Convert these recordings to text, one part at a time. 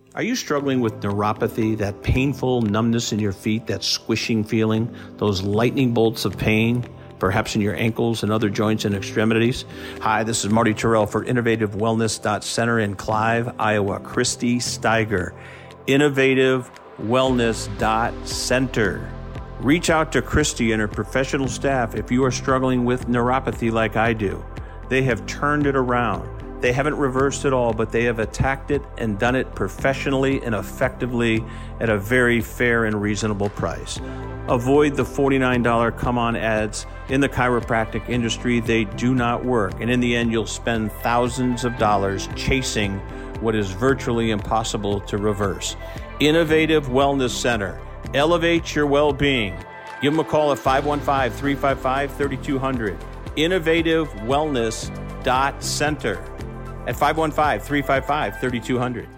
Are you struggling with neuropathy, that painful numbness in your feet, that squishing feeling, those lightning bolts of pain, perhaps in your ankles and other joints and extremities? Hi, this is Marty Terrell for InnovativeWellness.Center in Clive, Iowa. Christy Steiger, InnovativeWellness.Center. Reach out to Christy and her professional staff if you are struggling with neuropathy like I do. They have turned it around. They haven't reversed it all, but they have attacked it and done it professionally and effectively at a very fair and reasonable price. Avoid the $49 come-on ads. In the chiropractic industry, they do not work. And in the end, you'll spend thousands of dollars chasing what is virtually impossible to reverse. Innovative Wellness Center. Elevate your well-being. Give them a call at 515-355-3200. InnovativeWellness.Center at 515-355-3200.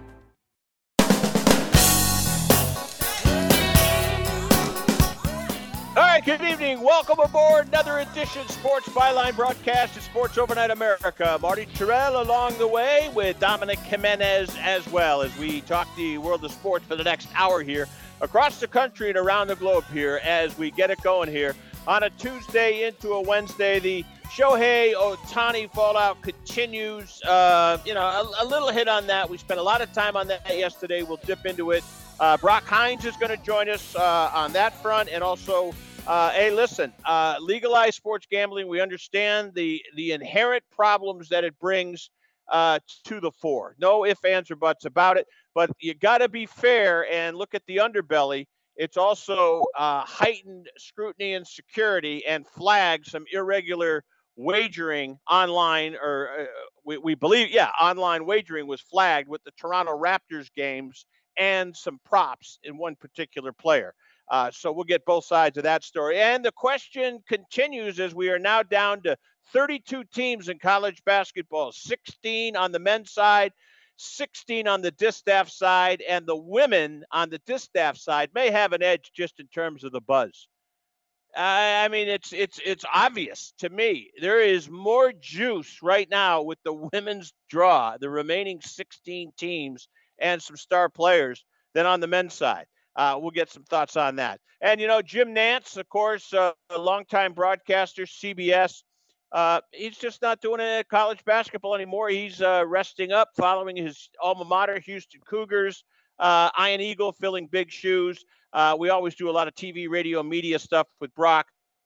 All right, good evening. Welcome aboard another edition Sports Byline broadcast of Sports Overnight America. Marty Terrell along the way with Dominic Jimenez as well as we talk the world of sports for the next hour here across the country and around the globe here as we get it going here on a Tuesday into a Wednesday. The Shohei Ohtani fallout continues. A little hit on that. We spent a lot of time on that yesterday. We'll dip into it. Brock Hines is going to join us on that front. And also, legalize sports gambling. We understand the inherent problems that it brings to the fore. No ifs, ands, or buts about it. But you got to be fair and look at the underbelly. It's also heightened scrutiny and security and flag some irregular wagering online, or we believe, online wagering was flagged with the Toronto Raptors games and some props in one particular player. So we'll get both sides of that story. And the question continues as we are now down to 32 teams in college basketball, 16 on the men's side, 16 on the distaff side, and the women on the distaff side may have an edge just in terms of the buzz. I mean, it's obvious to me. There is more juice right now with the women's draw, the remaining 16 teams and some star players, than on the men's side. We'll get some thoughts on that. And, Jim Nantz, of course, a longtime broadcaster, CBS, he's just not doing it at college basketball anymore. He's resting up following his alma mater, Houston Cougars. Iron Eagle filling big shoes. We always do a lot of TV, radio, media stuff with Brock.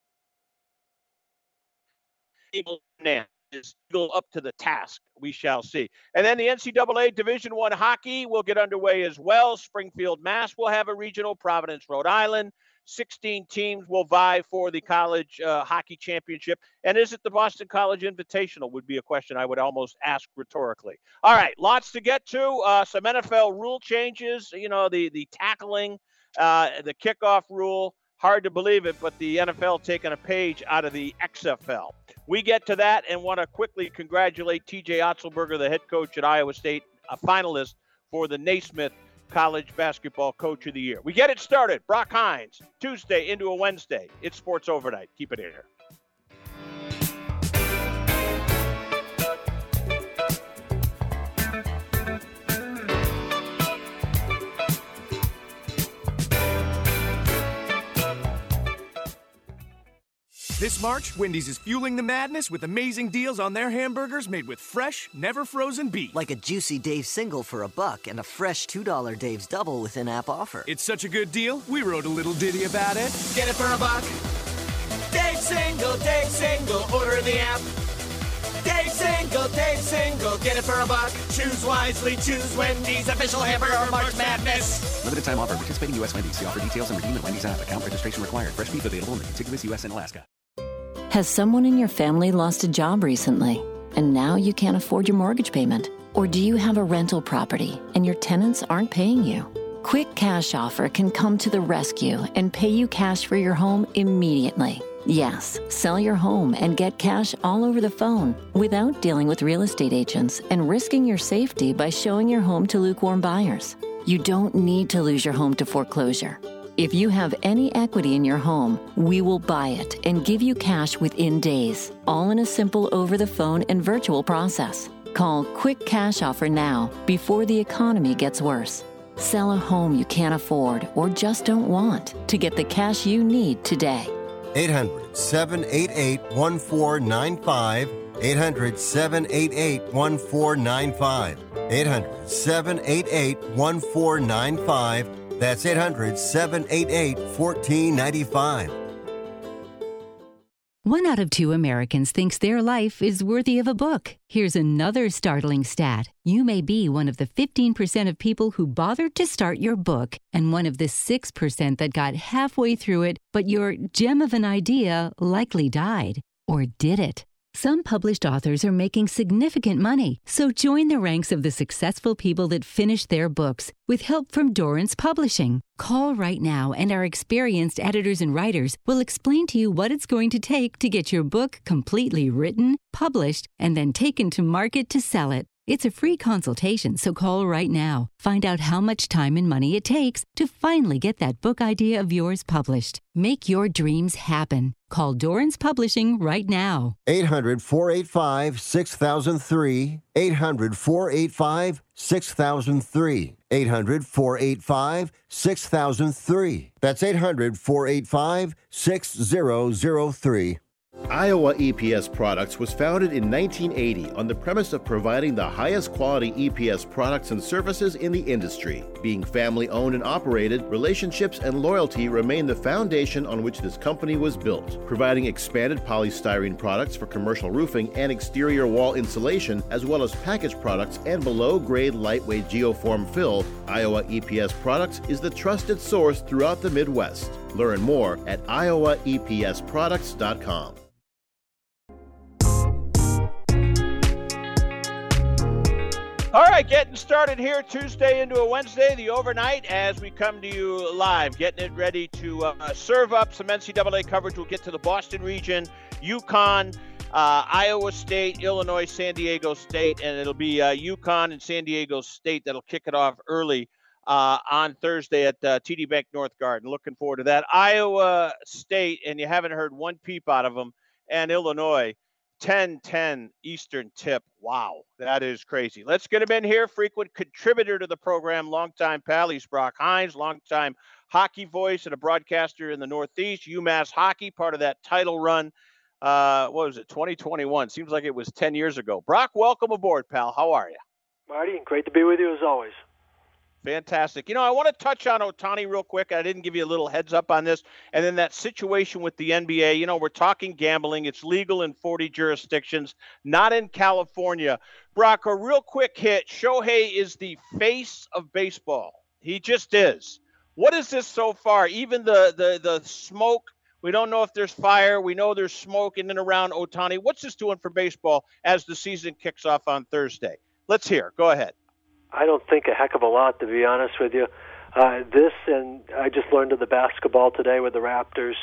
Eagle is up to the task. We shall see. And then the NCAA Division I hockey will get underway as well. Springfield, Mass will have a regional. Providence, Rhode Island. 16 teams will vie for the college hockey championship. And is it the Boston College Invitational would be a question I would almost ask rhetorically. All right, lots to get to. Some NFL rule changes, the tackling, the kickoff rule. Hard to believe it, but the NFL taking a page out of the XFL. We get to that and want to quickly congratulate TJ Otzelberger, the head coach at Iowa State, a finalist for the Naismith College Basketball Coach of the Year. We get it started. Brock Hines, Tuesday into a Wednesday. It's Sports Overnight. Keep it here. This March, Wendy's is fueling the madness with amazing deals on their hamburgers made with fresh, never frozen beef. Like a juicy Dave's single for $1 and a fresh $2 Dave's double with in-app offer. It's such a good deal, we wrote a little ditty about it. Get it for $1. Dave's single, order in the app. Dave's single, get it for $1. Choose wisely, choose Wendy's, official hamburger March Madness. Limited time offer, participating U.S. Wendy's. See offer details and redeem at Wendy's app. Account registration required. Fresh beef available in the contiguous U.S. and Alaska. Has someone in your family lost a job recently, and now you can't afford your mortgage payment? Or do you have a rental property and your tenants aren't paying you? Quick Cash Offer can come to the rescue and pay you cash for your home immediately. Yes, sell your home and get cash all over the phone without dealing with real estate agents and risking your safety by showing your home to lukewarm buyers. You don't need to lose your home to foreclosure. If you have any equity in your home, we will buy it and give you cash within days, all in a simple over-the-phone and virtual process. Call Quick Cash Offer now before the economy gets worse. Sell a home you can't afford or just don't want to get the cash you need today. 800-788-1495. 800-788-1495. 800-788-1495. That's 800-788-1495. 1 out of 2 Americans thinks their life is worthy of a book. Here's another startling stat. You may be one of the 15% of people who bothered to start your book and one of the 6% that got halfway through it, but your gem of an idea likely died. Or did it? Some published authors are making significant money, so join the ranks of the successful people that finish their books with help from Dorrance Publishing. Call right now and our experienced editors and writers will explain to you what it's going to take to get your book completely written, published, and then taken to market to sell it. It's a free consultation, so call right now. Find out how much time and money it takes to finally get that book idea of yours published. Make your dreams happen. Call Dorrance Publishing right now. 800-485-6003. 800-485-6003. 800-485-6003. That's 800-485-6003. Iowa EPS Products was founded in 1980 on the premise of providing the highest quality EPS products and services in the industry. Being family-owned and operated, relationships and loyalty remain the foundation on which this company was built. Providing expanded polystyrene products for commercial roofing and exterior wall insulation, as well as packaged products and below-grade lightweight geoform fill, Iowa EPS Products is the trusted source throughout the Midwest. Learn more at iowaepsproducts.com. All right, getting started here Tuesday into a Wednesday, the overnight, as we come to you live, getting it ready to serve up some NCAA coverage. We'll get to the Boston region, UConn, Iowa State, Illinois, San Diego State, and it'll be UConn and San Diego State that'll kick it off early on Thursday at TD Bank North Garden. Looking forward to that. Iowa State, and you haven't heard one peep out of them, and Illinois, 10-10 Eastern tip. Wow, that is crazy. Let's get him in here. Frequent contributor to the program, longtime pal. He's Brock Hines, longtime hockey voice and a broadcaster in the Northeast. UMass hockey, part of that title run. What was it, 2021? Seems like it was 10 years ago. Brock, welcome aboard, pal. How are you? Marty, great to be with you as always. Fantastic. You know, I want to touch on Ohtani real quick. I didn't give you a little heads up on this. And then that situation with the NBA. You know, we're talking gambling. It's legal in 40 jurisdictions, not in California. Brock, a real quick hit. Shohei is the face of baseball. He just is. What is this so far? Even the smoke, we don't know if there's fire. We know there's smoke in and around Ohtani. What's this doing for baseball as the season kicks off on Thursday? Let's hear. Go ahead. I don't think a heck of a lot, to be honest with you. This, and I just learned of the basketball today with the Raptors,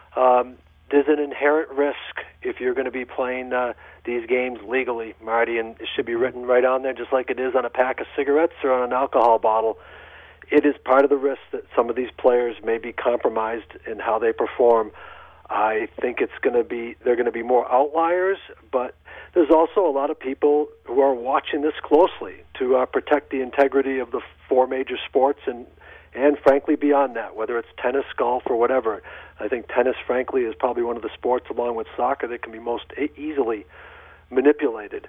there's an inherent risk if you're going to be playing these games legally, Marty, and it should be written right on there, just like it is on a pack of cigarettes or on an alcohol bottle. It is part of the risk that some of these players may be compromised in how they perform. I think they're going to be more outliers, but there's also a lot of people who are watching this closely to protect the integrity of the 4 major sports and frankly beyond that, whether it's tennis, golf, or whatever. I think tennis, frankly, is probably one of the sports, along with soccer, that can be most easily manipulated.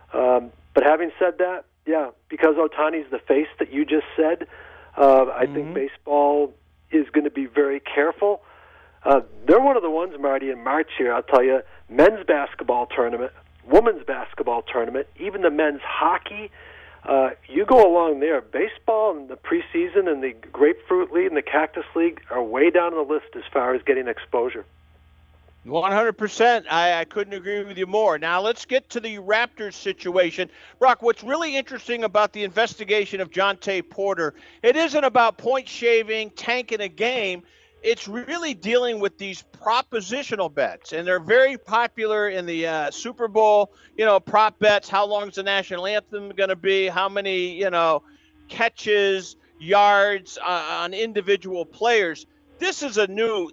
But having said that, yeah, because Ohtani's the face that you just said, I think baseball is going to be very careful. They're one of the ones, Marty, in March here, I'll tell you, men's basketball tournament, women's basketball tournament, even the men's hockey. You go along there, baseball and the preseason and the Grapefruit League and the Cactus League are way down on the list as far as getting exposure. 100%. I couldn't agree with you more. Now let's get to the Raptors situation. Brock, what's really interesting about the investigation of Jontay Porter, it isn't about point shaving, tanking a game. It's really dealing with these propositional bets, and they're very popular in the Super Bowl, prop bets. How long is the national anthem going to be? How many, catches, yards on individual players? This is a new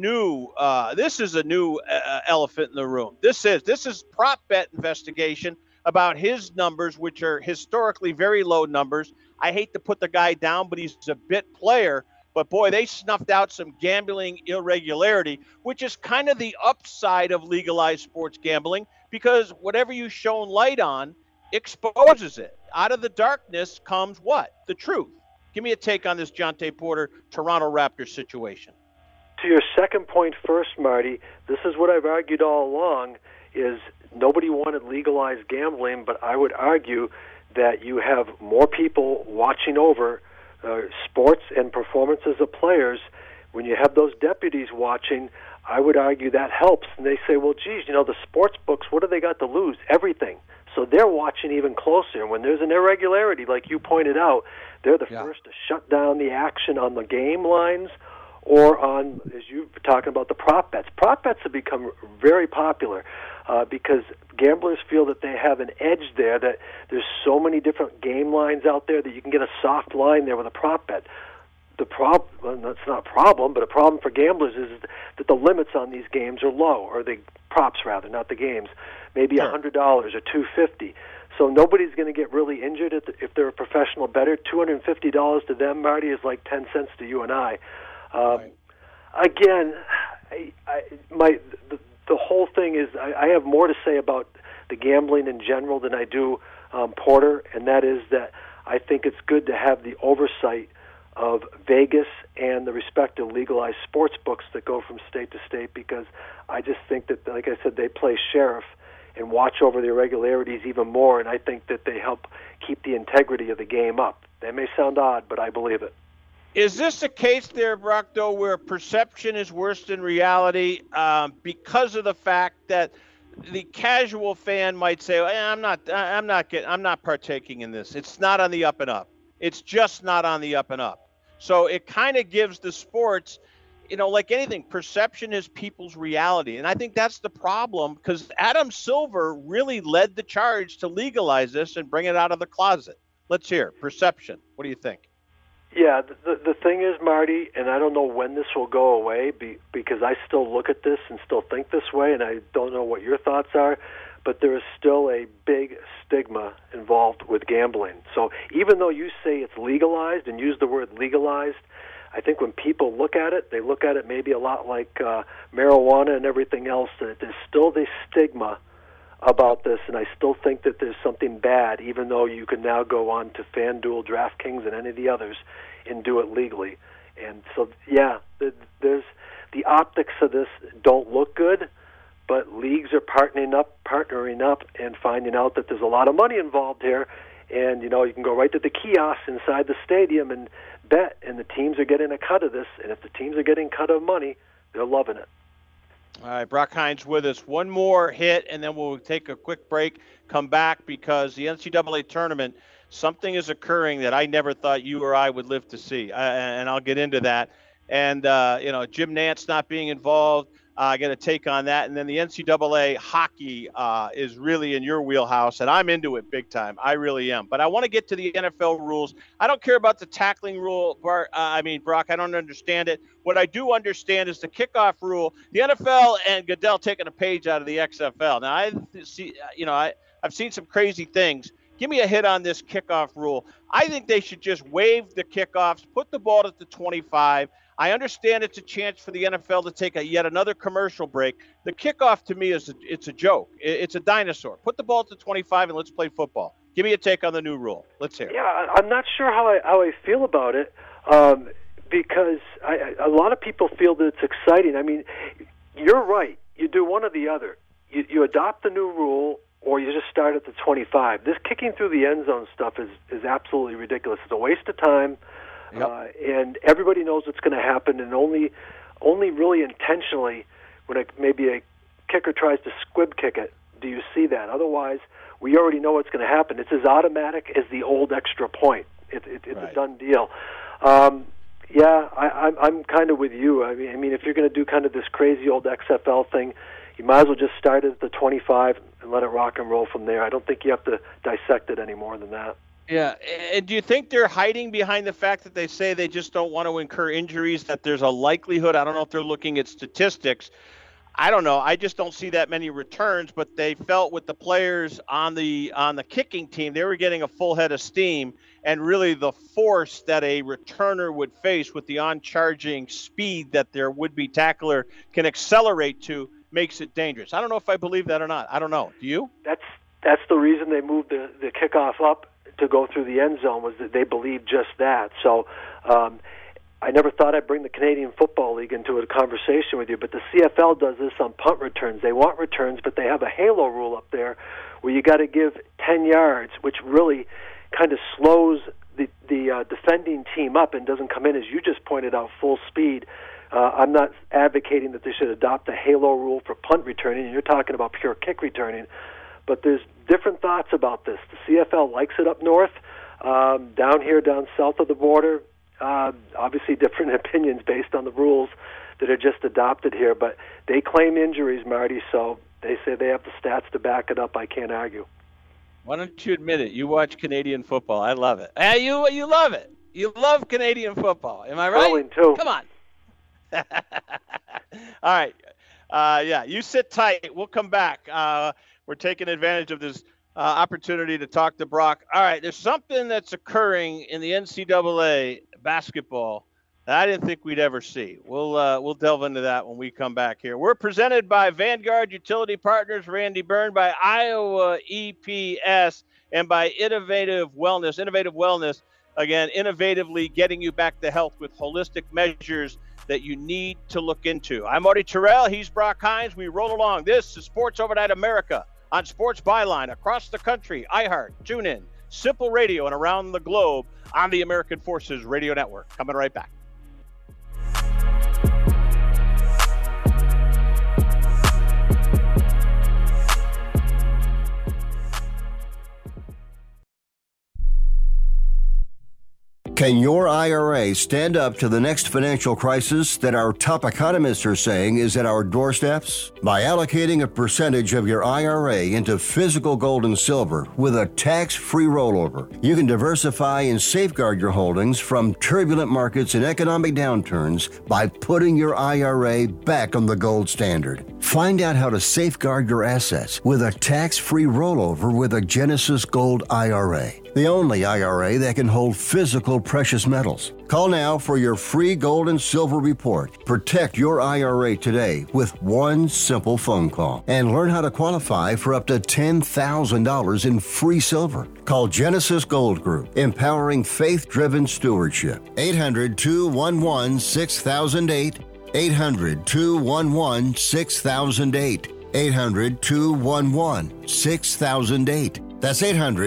elephant in the room. This is prop bet investigation. about his numbers, which are historically very low numbers. I hate to put the guy down, but he's a bit player. But, boy, they snuffed out some gambling irregularity, which is kind of the upside of legalized sports gambling, because whatever you shone light on exposes it. Out of the darkness comes what? The truth. Give me a take on this Jontay Porter Toronto Raptors situation. To your second point first, Marty, this is what I've argued all along, is nobody wanted legalized gambling, but I would argue that you have more people watching over sports and performances of players. When you have those deputies watching, I would argue that helps. And they say, well, geez, the sports books, what do they got to lose? Everything. So they're watching even closer. And when there's an irregularity, like you pointed out, they're the first to shut down the action on the game lines or on, as you were talking about, the prop bets. Prop bets have become very popular because gamblers feel that they have an edge there, that there's so many different game lines out there that you can get a soft line there with a prop bet. The problem, well, that's not a problem, but a problem for gamblers is that the limits on these games are low, or the props rather, not the games. Maybe $100 or $250. So nobody's going to get really injured if they're a professional bettor. $250 to them, Marty, is like 10 cents to you and I. Right. Again, the whole thing is I have more to say about the gambling in general than I do Porter, and that is that I think it's good to have the oversight of Vegas and the respective legalized sports books that go from state to state, because I just think that, like I said, they play sheriff and watch over the irregularities even more, and I think that they help keep the integrity of the game up. That may sound odd, but I believe it. Is this a case there, Brock, though, where perception is worse than reality because of the fact that the casual fan might say, I'm not partaking in this. It's not on the up and up. It's just not on the up and up. So it kind of gives the sports, like anything, perception is people's reality. And I think that's the problem, because Adam Silver really led the charge to legalize this and bring it out of the closet. Let's hear perception. What do you think? Yeah, the thing is, Marty, and I don't know when this will go away because I still look at this and still think this way, and I don't know what your thoughts are, but there is still a big stigma involved with gambling. So even though you say it's legalized and use the word legalized, I think when people look at it, they look at it maybe a lot like marijuana and everything else, that there's still this stigma about this, and I still think that there's something bad, even though you can now go on to FanDuel, DraftKings, and any of the others and do it legally. And so, yeah, there's the optics of this don't look good, but leagues are partnering up and finding out that there's a lot of money involved here, and, you can go right to the kiosks inside the stadium and bet, and the teams are getting a cut of this, and if the teams are getting a cut of money, they're loving it. All right, Brock Hines with us. One more hit, and then we'll take a quick break, come back, because the NCAA tournament, something is occurring that I never thought you or I would live to see, and I'll get into that. And, Jim Nantz not being involved, I got a take on that. And then the NCAA hockey is really in your wheelhouse, and I'm into it big time. I really am. But I want to get to the NFL rules. I don't care about the tackling rule, Brock. I don't understand it. What I do understand is the kickoff rule. The NFL and Goodell taking a page out of the XFL. Now, I've seen some crazy things. Give me a hit on this kickoff rule. I think they should just waive the kickoffs, put the ball at the 25. I understand it's a chance for the NFL to take yet another commercial break. The kickoff, to me, it's a joke. It's a dinosaur. Put the ball at the 25 and let's play football. Give me a take on the new rule. Let's hear it. Yeah, I'm not sure how I feel about it because a lot of people feel that it's exciting. I mean, you're right. You do one or the other. You adopt the new rule, or you just start at the 25. This kicking through the end zone stuff is absolutely ridiculous. It's a waste of time. Yep. And everybody knows what's going to happen, and only really intentionally when maybe a kicker tries to squib kick it do you see that. Otherwise, we already know what's going to happen. It's as automatic as the old extra point. It's right. A done deal. I'm kind of with you. I mean, if you're going to do kind of this crazy old XFL thing, you might as well just start at the 25 and let it rock and roll from there. I don't think you have to dissect it any more than that. Yeah, and do you think they're hiding behind the fact that they say they just don't want to incur injuries, that there's a likelihood? I don't know if they're looking at statistics. I don't know. I just don't see that many returns, but they felt with the players on the kicking team, they were getting a full head of steam, and really the force that a returner would face with the on-charging speed that their would-be tackler can accelerate to makes it dangerous. I don't know if I believe that or not. I don't know. Do you? That's the reason they moved the kickoff up to go through the end zone, was that they believed just that. So I never thought I'd bring the Canadian Football League into a conversation with you, but the CFL does this on punt returns. They want returns, but they have a halo rule up there where you got to give 10 yards, which really kind of slows the defending team up and doesn't come in, as you just pointed out, full speed. I'm not advocating that they should adopt a halo rule for punt returning, and you're talking about pure kick returning. But there's different thoughts about this. The CFL likes it up north. Down here, down south of the border, obviously different opinions based on the rules that are just adopted here. But they claim injuries, Marty, so they say they have the stats to back it up. I can't argue. Why don't you admit it? You watch Canadian football. I love it. Hey, you love it. You love Canadian football. Am I right? Rolling too. Come on. All right. Yeah, you sit tight. We'll come back. We're taking advantage of this opportunity to talk to Brock. All right, there's something that's occurring in the NCAA basketball that I didn't think we'd ever see. We'll delve into that when we come back here. We're presented by Vanguard Utility Partners, Randy Byrne, by Iowa EPS, and by Innovative Wellness. Innovative Wellness, again, innovatively getting you back to health with holistic measures that you need to look into. I'm Marty Terrell. He's Brock Hines. We roll along. This is Sports Overnight America on Sports Byline across the country, iHeart, TuneIn, Simple Radio, and around the globe on the American Forces Radio Network. Coming right back. Can your IRA stand up to the next financial crisis that our top economists are saying is at our doorsteps? By allocating a percentage of your IRA into physical gold and silver with a tax-free rollover, you can diversify and safeguard your holdings from turbulent markets and economic downturns by putting your IRA back on the gold standard. Find out how to safeguard your assets with a tax-free rollover with a Genesis Gold IRA, the only IRA that can hold physical precious metals. Call now for your free gold and silver report. Protect your IRA today with one simple phone call and learn how to qualify for up to $10,000 in free silver. Call Genesis Gold Group, empowering faith-driven stewardship. 800-211-6008. 800-211-6008. 800-211-6008. That's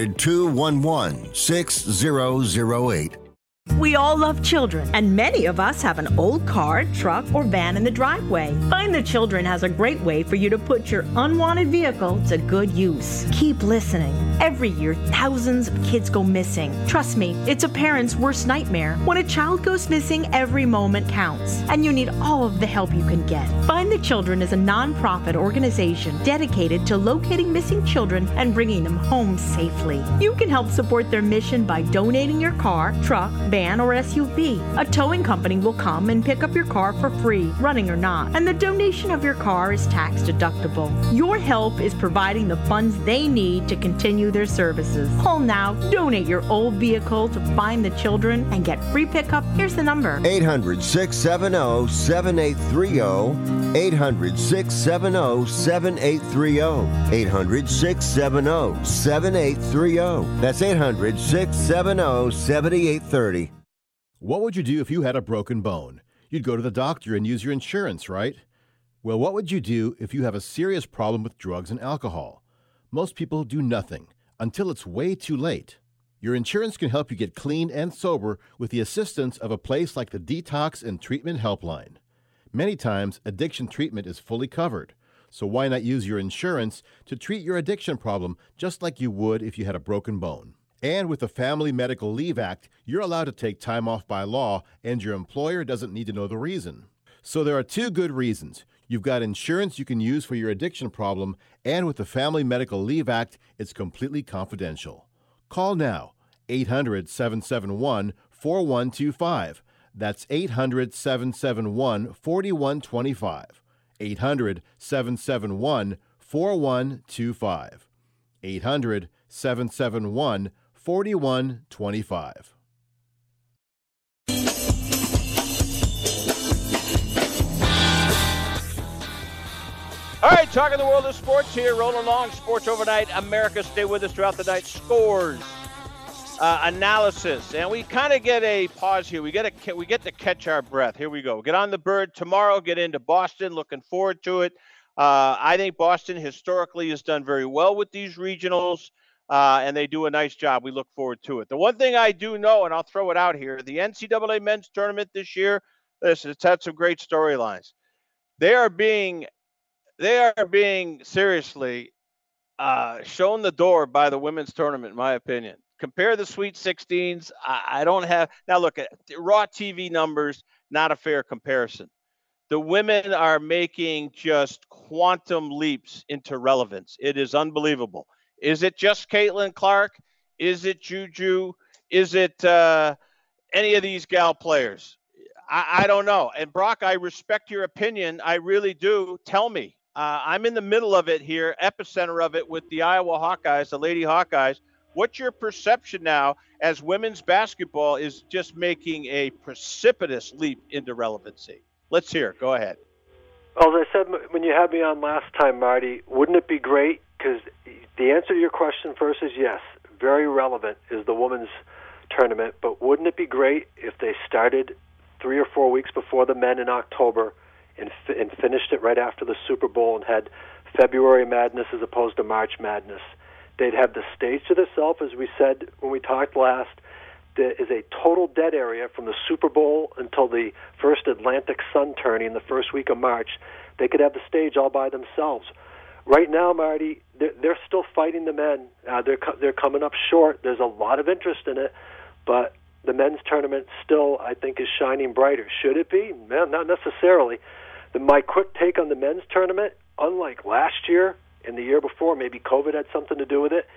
800-211-6008. We all love children, and many of us have an old car, truck, or van in the driveway. Find the Children has a great way for you to put your unwanted vehicle to good use. Keep listening. Every year, thousands of kids go missing. Trust me, it's a parent's worst nightmare. When a child goes missing, every moment counts, and you need all of the help you can get. Find the Children is a nonprofit organization dedicated to locating missing children and bringing them home safely. You can help support their mission by donating your car, truck, van, or SUV. A towing company will come and pick up your car for free, running or not, and the donation of your car is tax deductible. Your help is providing the funds they need to continue their services. Call now, donate your old vehicle to Find the Children, and get free pickup. Here's the number: 800-670-7830. 800-670-7830. 800-670-7830. That's 800-670-7830. What would you do if you had a broken bone? You'd go to the doctor and use your insurance, right? Well, what would you do if you have a serious problem with drugs and alcohol? Most people do nothing until it's way too late. Your insurance can help you get clean and sober with the assistance of a place like the Detox and Treatment Helpline. Many times, addiction treatment is fully covered, so why not use your insurance to treat your addiction problem just like you would if you had a broken bone? And with the Family Medical Leave Act, you're allowed to take time off by law, and your employer doesn't need to know the reason. So there are two good reasons. You've got insurance you can use for your addiction problem, and with the Family Medical Leave Act, it's completely confidential. Call now, 800-771-4125. That's 800-771-4125. 800-771-4125. 800-771-4125. All right, talking the world of sports here, rolling along. Sports Overnight America. Stay with us throughout the night. Scores, analysis, and we kind of get a pause here. We get to catch our breath. Here we go. Get on the bird tomorrow. Get into Boston. Looking forward to it. I think Boston historically has done very well with these regionals, and they do a nice job. We look forward to it. The one thing I do know, and I'll throw it out here, the NCAA men's tournament this year, listen, it's had some great storylines. They are being seriously shown the door by the women's tournament, in my opinion. Compare the Sweet 16s. I don't have – now, look, at raw TV numbers, not a fair comparison. The women are making just quantum leaps into relevance. It is unbelievable. Is it just Caitlin Clark? Is it Juju? Is it any of these gal players? I don't know. And, Brock, I respect your opinion. I really do. Tell me. I'm in the middle of it here, epicenter of it with the Iowa Hawkeyes, the Lady Hawkeyes. What's your perception now as women's basketball is just making a precipitous leap into relevancy? Let's hear it. Go ahead. Well, as I said when you had me on last time, Marty, wouldn't it be great? Because the answer to your question first is yes. Very relevant is the women's tournament. But wouldn't it be great if they started 3 or 4 weeks before the men in October and finished it right after the Super Bowl and had February Madness as opposed to March Madness? They'd have the stage to themselves, as we said when we talked last. There is a total dead area from the Super Bowl until the first Atlantic Sun tourney in the first week of March. They could have the stage all by themselves. Right now, Marty, they're still fighting the men. They're coming up short. There's a lot of interest in it, but the men's tournament still, I think, is shining brighter. Should it be? No, not necessarily. My quick take on the men's tournament, unlike last year and the year before, maybe COVID had something to do with it,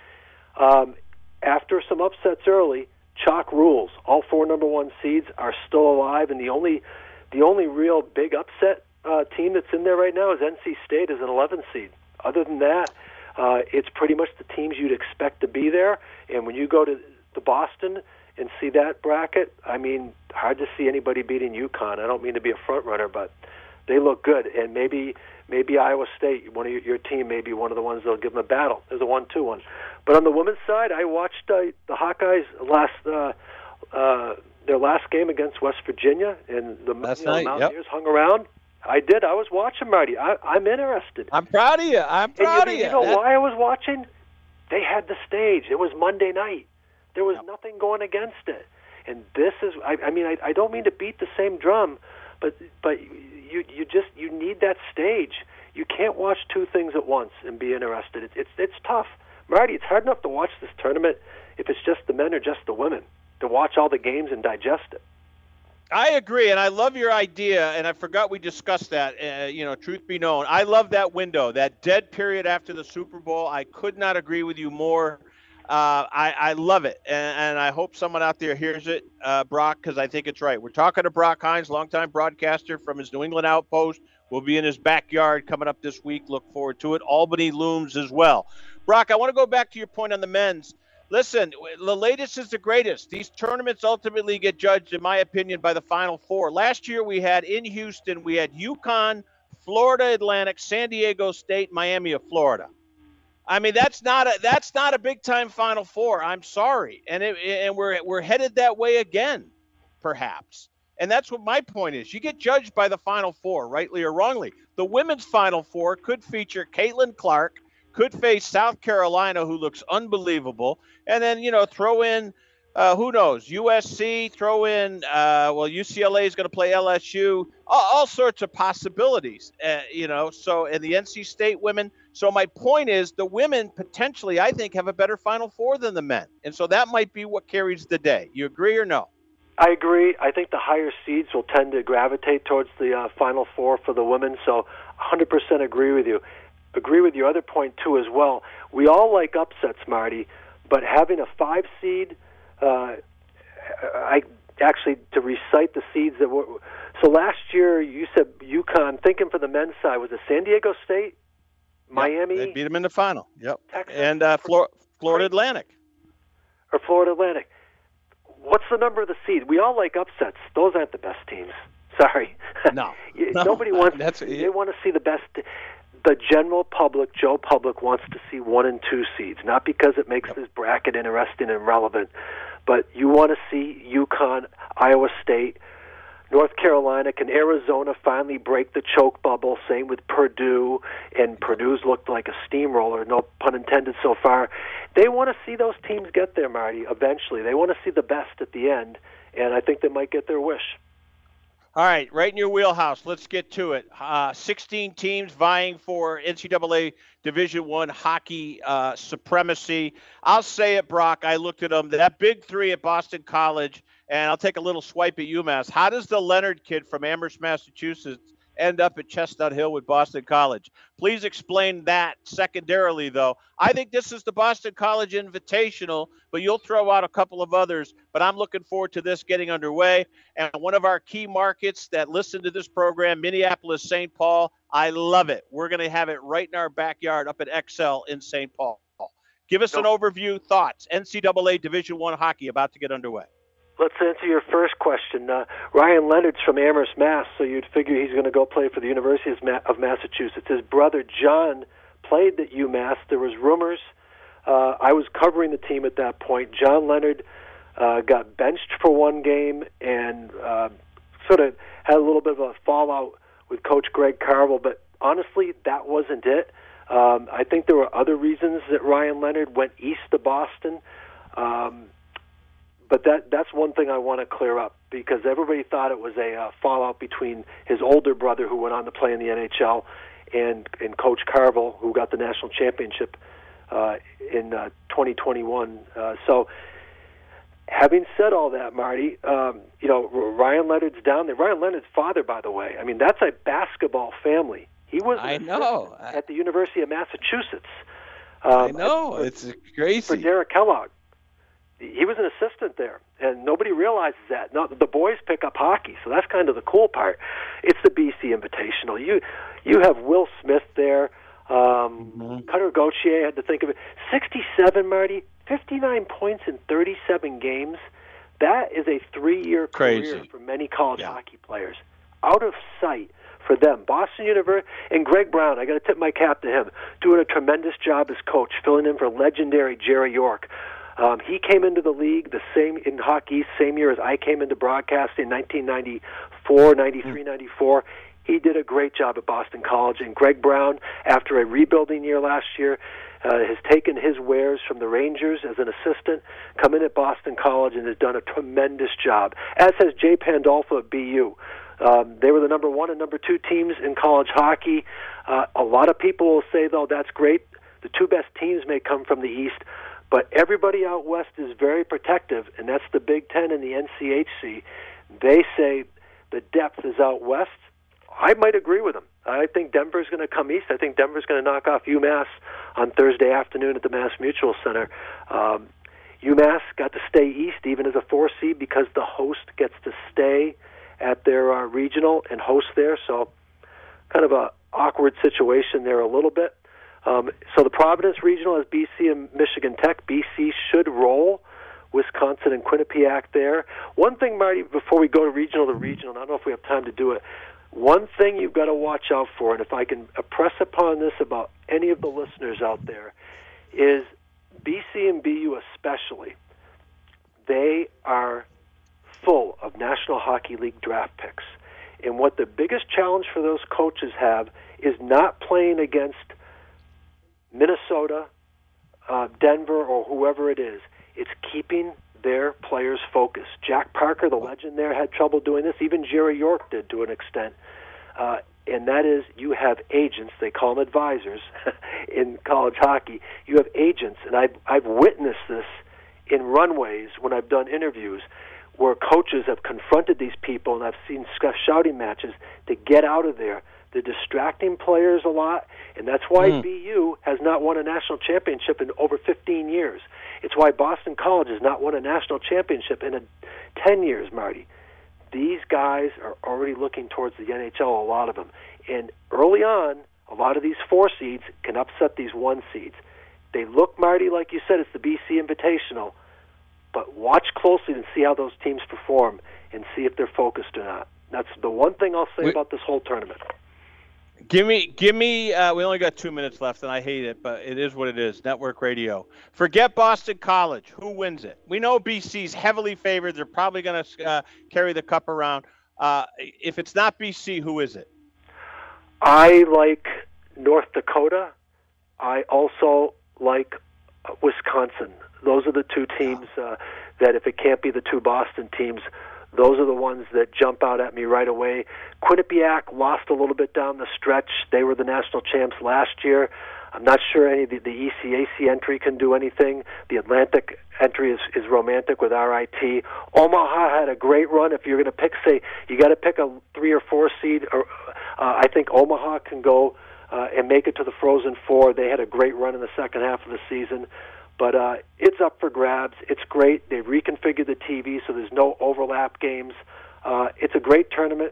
after some upsets early, chalk rules. All 4 number 1 seeds are still alive, and the only real big upset team that's in there right now is NC State as an 11 seed. Other than that, it's pretty much the teams you'd expect to be there. And when you go to Boston and see that bracket, I mean, hard to see anybody beating UConn. I don't mean to be a front runner, but they look good. And maybe Iowa State, one of your team, may be one of the ones that'll give them a battle. There's a 1-2 one. But on the women's side, I watched the Hawkeyes their last game against West Virginia, and the Mountaineers hung around. I did. I was watching, Marty. I'm interested. I'm proud of you. You know why I was watching? They had the stage. It was Monday night. There was nothing going against it. And this is, I don't mean to beat the same drum, but you need that stage. You can't watch 2 things at once and be interested. It's tough. Marty, it's hard enough to watch this tournament if it's just the men or just the women, to watch all the games and digest it. I agree, and I love your idea, and I forgot we discussed that, truth be known. I love that window, that dead period after the Super Bowl. I could not agree with you more. I love it, and I hope someone out there hears it, Brock, because I think it's right. We're talking to Brock Hines, longtime broadcaster from his New England Outpost. We'll be in his backyard coming up this week. Look forward to it. Albany looms as well. Brock, I want to go back to your point on the men's. Listen, the latest is the greatest. These tournaments ultimately get judged, in my opinion, by the Final Four. Last year we had in Houston, we had UConn, Florida Atlantic, San Diego State, Miami of Florida. I mean, that's not a big time Final Four. I'm sorry, and we're headed that way again, perhaps. And that's what my point is. You get judged by the Final Four, rightly or wrongly. The women's Final Four could feature Caitlin Clark, could face South Carolina, who looks unbelievable, and then throw in who knows, USC. Throw in UCLA is going to play LSU. All sorts of possibilities, So and the NC State women. So my point is, the women potentially, I think, have a better Final Four than the men, and so that might be what carries the day. You agree or no? I agree. I think the higher seeds will tend to gravitate towards the Final Four for the women. So 100% agree with you. Agree with your other point, too, as well. We all like upsets, Marty, but having a 5 seed, actually to recite the seeds that were. So last year you said UConn. I'm thinking for the men's side, was it San Diego State, Miami? They beat them in the final. Yep. Texas, and Florida Atlantic. Or Florida Atlantic. What's the number of the seed? We all like upsets. Those aren't the best teams. Sorry. No. Nobody wants. They want to see the best. The general public, Joe Public, wants to see 1 and 2 seeds, not because it makes this bracket interesting and relevant, but you want to see UConn, Iowa State, North Carolina. Can Arizona finally break the choke bubble? Same with Purdue, and Purdue's looked like a steamroller, no pun intended so far. They want to see those teams get there, Marty, eventually. They want to see the best at the end, and I think they might get their wish. All right, right in your wheelhouse. Let's get to it. 16 teams vying for NCAA Division I hockey supremacy. I'll say it, Brock. I looked at them. That big three at Boston College, and I'll take a little swipe at UMass. How does the Leonard kid from Amherst, Massachusetts, end up at Chestnut Hill with Boston College? Please explain that secondarily, though. I think this is the Boston College Invitational, but you'll throw out a couple of others. But I'm looking forward to this getting underway. And one of our key markets that listen to this program, Minneapolis, St. Paul, I love it. We're going to have it right in our backyard up at XL in St. Paul. Give us an overview, thoughts. NCAA Division I hockey about to get underway. Let's answer your first question. Ryan Leonard's from Amherst, Mass., so you'd figure he's going to go play for the University of Massachusetts. His brother, John, played at UMass. There was rumors. I was covering the team at that point. John Leonard got benched for one game and sort of had a little bit of a fallout with Coach Greg Carvel, but honestly, that wasn't it. I think there were other reasons that Ryan Leonard went east to Boston. But that's one thing I want to clear up, because everybody thought it was a fallout between his older brother, who went on to play in the NHL, and Coach Carvel, who got the national championship in 2021. So having said all that, Marty, Ryan Leonard's down there. Ryan Leonard's father, by the way, I mean, that's a basketball family. He was at the University of Massachusetts. I know. It's crazy. For Derek Kellogg. He was an assistant there, and nobody realizes that. Now, the boys pick up hockey, so that's kind of the cool part. It's the BC Invitational. You have Will Smith there. Cutter Gauthier, had to think of it. 67, Marty, 59 points in 37 games. That is a 3-year career for many college hockey players. Out of sight for them. Boston University, and Greg Brown, I got to tip my cap to him, doing a tremendous job as coach, filling in for legendary Jerry York. He came into the league in hockey, same year as I came into broadcasting in 1994, 93, 94. He did a great job at Boston College. And Greg Brown, after a rebuilding year last year, has taken his wares from the Rangers as an assistant, come in at Boston College, and has done a tremendous job, as has Jay Pandolfo at BU. They were the number 1 and number 2 teams in college hockey. A lot of people will say, though, that's great. The 2 best teams may come from the East. But everybody out west is very protective, and that's the Big Ten and the NCHC. They say the depth is out west. I might agree with them. I think Denver's going to come east. I think Denver's going to knock off UMass on Thursday afternoon at the Mass Mutual Center. UMass got to stay east even as a 4 seed because the host gets to stay at their regional and host there. So kind of a awkward situation there a little bit. So the Providence Regional has BC and Michigan Tech. BC should roll Wisconsin and Quinnipiac there. One thing, Marty, before we go to regional, and I don't know if we have time to do it, one thing you've got to watch out for, and if I can press upon this about any of the listeners out there, is BC and BU especially, they are full of National Hockey League draft picks. And what the biggest challenge for those coaches have is not playing against Minnesota, Denver, or whoever it is. It's keeping their players focused. Jack Parker, the legend there, had trouble doing this. Even Jerry York did to an extent. And that is, you have agents, they call them advisors in college hockey. You have agents, and I've witnessed this in runways when I've done interviews where coaches have confronted these people, and I've seen shouting matches to get out of there. They're distracting players a lot, and that's why BU has not won a national championship in over 15 years. It's why Boston College has not won a national championship in 10 years, Marty. These guys are already looking towards the NHL, a lot of them. And early on, a lot of these 4 seeds can upset these 1 seeds. They look, Marty, like you said, it's the BC Invitational, but watch closely and see how those teams perform and see if they're focused or not. That's the one thing I'll say about this whole tournament. Give me. We only got 2 minutes left, and I hate it, but it is what it is. Network radio. Forget Boston College. Who wins it? We know BC's heavily favored. They're probably going to carry the cup around. If it's not BC, who is it? I like North Dakota. I also like Wisconsin. Those are the 2 teams that, if it can't be the 2 Boston teams, those are the ones that jump out at me right away. Quinnipiac lost a little bit down the stretch. They were the national champs last year. I'm not sure any of the ECAC entry can do anything. The Atlantic entry is romantic with RIT. Omaha had a great run. If you're going to pick, say, you got to pick a 3 or 4 seed, I think Omaha can go and make it to the Frozen Four. They had a great run in the second half of the season. But it's up for grabs. It's great. They reconfigured the TV so there's no overlap games. It's a great tournament.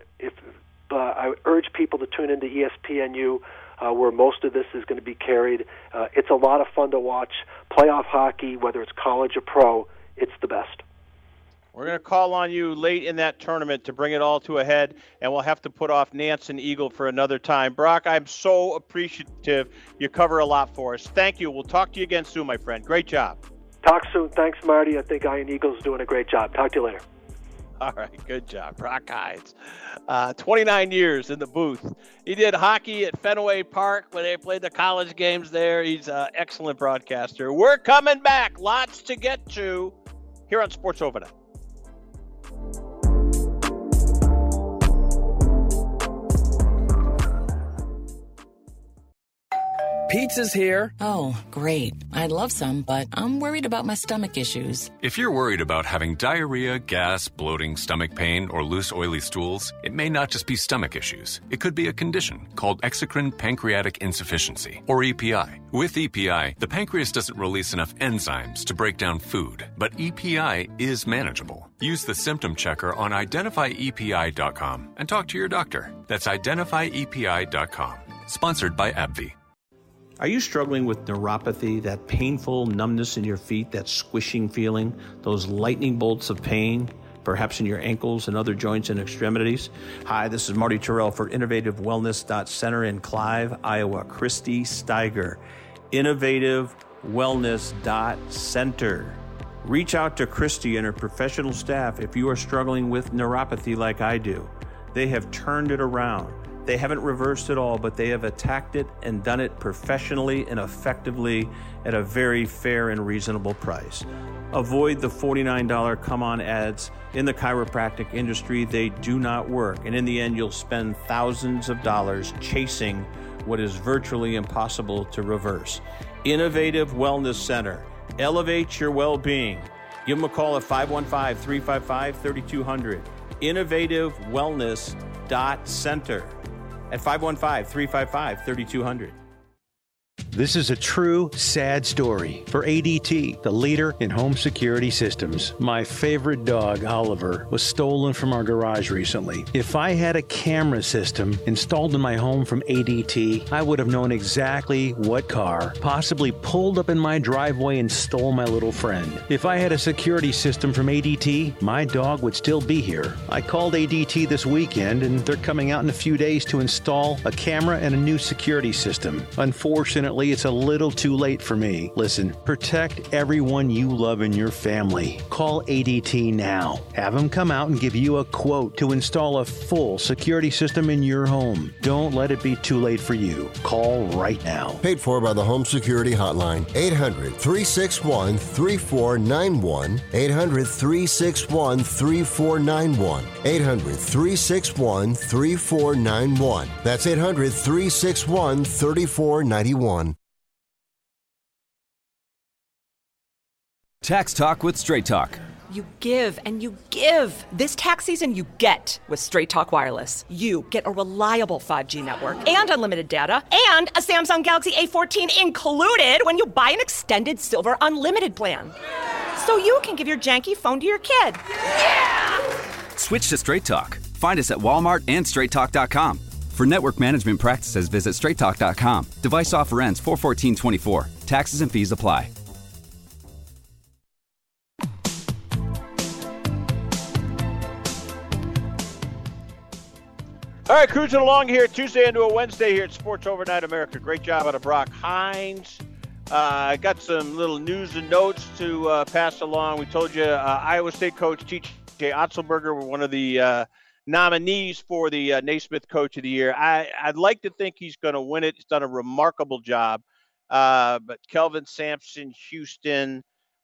I urge people to tune into ESPNU, where most of this is going to be carried. It's a lot of fun to watch. Playoff hockey, whether it's college or pro, it's the best. We're going to call on you late in that tournament to bring it all to a head, and we'll have to put off Nance and Eagle for another time. Brock, I'm so appreciative. You cover a lot for us. Thank you. We'll talk to you again soon, my friend. Great job. Talk soon. Thanks, Marty. I think Iron Eagle's doing a great job. Talk to you later. All right, good job. Brock Hines, 29 years in the booth. He did hockey at Fenway Park when they played the college games there. He's an excellent broadcaster. We're coming back. Lots to get to here on Sports Overnight. Pizza's here. Oh, great. I'd love some, but I'm worried about my stomach issues. If you're worried about having diarrhea, gas, bloating, stomach pain, or loose, oily stools, it may not just be stomach issues. It could be a condition called exocrine pancreatic insufficiency, or EPI. With EPI, the pancreas doesn't release enough enzymes to break down food, but EPI is manageable. Use the symptom checker on identifyepi.com and talk to your doctor. That's identifyepi.com. Sponsored by AbbVie. Are you struggling with neuropathy, that painful numbness in your feet, that squishing feeling, those lightning bolts of pain, perhaps in your ankles and other joints and extremities? Hi, this is Marty Terrell for InnovativeWellness.Center in Clive, Iowa. Christy Steiger, InnovativeWellness.Center. Reach out to Christy and her professional staff if you are struggling with neuropathy like I do. They have turned it around. They haven't reversed it all, but they have attacked it and done it professionally and effectively at a very fair and reasonable price. Avoid the $49 come-on ads. In the chiropractic industry, they do not work. And in the end, you'll spend thousands of dollars chasing what is virtually impossible to reverse. Innovative Wellness Center. Elevate your well-being. Give them a call at 515-355-3200. InnovativeWellness.Center. At 515-355-3200. This is a true, sad story for ADT, the leader in home security systems. My favorite dog, Oliver, was stolen from our garage recently. If I had a camera system installed in my home from ADT, I would have known exactly what car possibly pulled up in my driveway and stole my little friend. If I had a security system from ADT, my dog would still be here. I called ADT this weekend, and they're coming out in a few days to install a camera and a new security system. Unfortunately, it's a little too late for me. Listen, protect everyone you love in your family. Call ADT now. Have them come out and give you a quote to install a full security system in your home. Don't let it be too late for you. Call right now. Paid for by the Home Security Hotline. 800-361-3491. 800-361-3491. 800-361-3491. That's 800-361-3491. Tax Talk with Straight Talk. You give and you give. This tax season, you get with Straight Talk Wireless. You get a reliable 5G network and unlimited data and a Samsung Galaxy A14 included when you buy an extended Silver Unlimited plan. So you can give your janky phone to your kid. Yeah! Switch to Straight Talk. Find us at Walmart and straighttalk.com. For network management practices, visit straighttalk.com. Device offer ends 4/14/24. Taxes and fees apply. All right, cruising along here Tuesday into a Wednesday here at Sports Overnight America. Great job out of Brock Hines. I got some little news and notes to pass along. We told you Iowa State coach T.J. Otzelberger were one of the nominees for the Naismith Coach of the Year. I'd like to think he's going to win it. He's done a remarkable job. But Kelvin Sampson, Houston,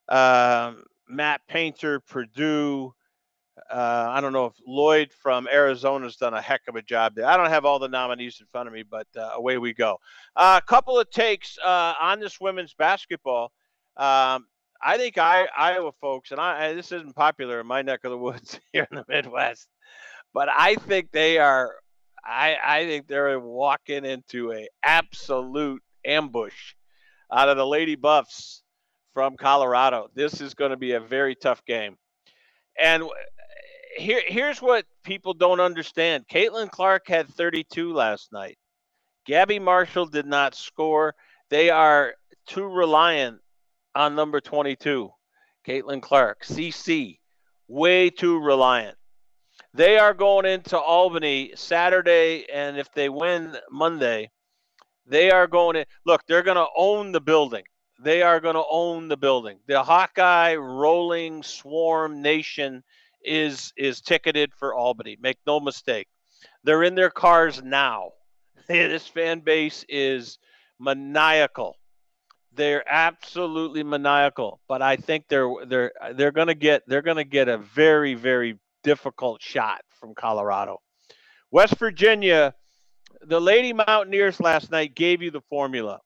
Matt Painter, Purdue. I don't know if Lloyd from Arizona's done a heck of a job there. I don't have all the nominees in front of me, but away we go. A couple of takes on this women's basketball. I think Iowa folks, and this isn't popular in my neck of the woods here in the Midwest, but I think they are. I think they're walking into an absolute ambush out of the Lady Buffs from Colorado. This is going to be a very tough game, and here's what people don't understand. Caitlin Clark had 32 last night. Gabby Marshall did not score. They are too reliant on number 22, Caitlin Clark. CC, way too reliant. They are going into Albany Saturday, and if they win Monday, they are going to – look, they're going to own the building. They are going to own the building. The Hawkeye Rolling Swarm Nation is ticketed for Albany. Make no mistake. They're in their cars now. This fan base is maniacal. They're absolutely maniacal. But I think they're going to get a very, very difficult shot from Colorado. West Virginia, the Lady Mountaineers last night gave you the formula.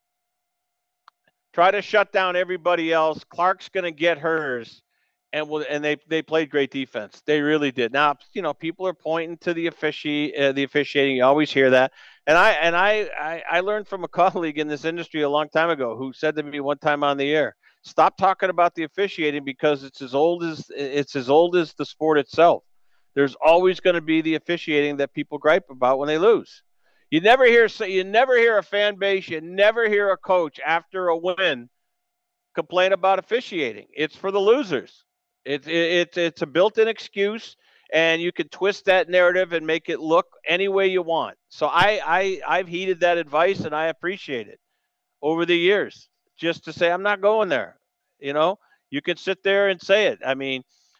Try to shut down everybody else. Clark's going to get hers. And they played great defense. They really did. Now, people are pointing to the officiating. You always hear that. And I learned from a colleague in this industry a long time ago who said to me one time on the air, stop talking about the officiating because it's as old as the sport itself. There's always going to be the officiating that people gripe about when they lose. You never hear a fan base, you never hear a coach after a win complain about officiating. It's for the losers. It's a built-in excuse, and you can twist that narrative and make it look any way you want. So I've heeded that advice, and I appreciate it over the years. Just to say I'm not going there. You can sit there and say it. I mean,